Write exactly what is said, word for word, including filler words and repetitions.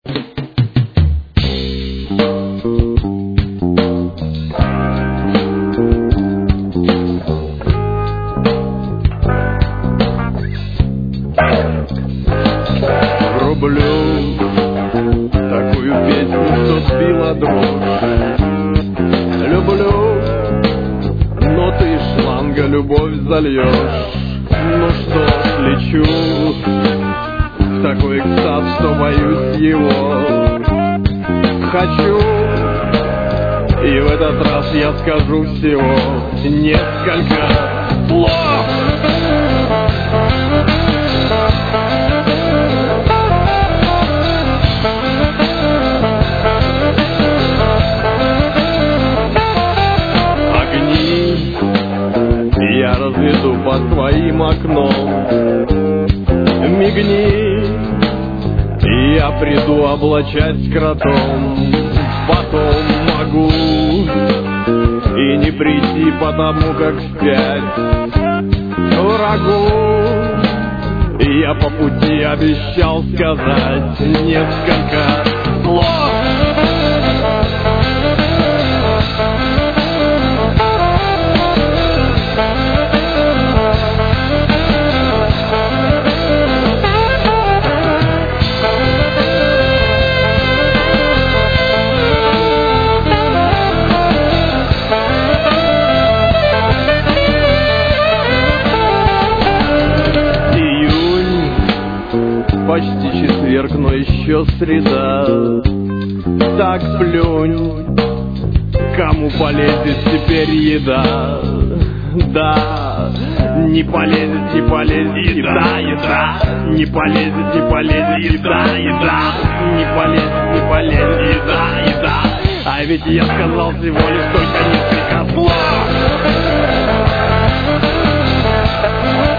Врублю такую песню, что сбила дрожь. Люблю, но ты из шланга любовь зальешь. Ну что ж, лечу в такой экстаз, что боюсь его. Хочу, и в этот раз я скажу всего несколько слов. Я разведу под твоим окном. Мигни, и я приду облачать кротом. Потом могу и не прийти, потому как впять врагу. И я по пути обещал сказать несколько слов. Почти четверг, но еще среда. Так плюнь, кому полезет теперь еда. Да, не полезет, не полезет еда, еда. Не полезет, не полезет еда, еда. Не полезет, не полезет еда, еда. А ведь я сказал всего лишь только несколько слов.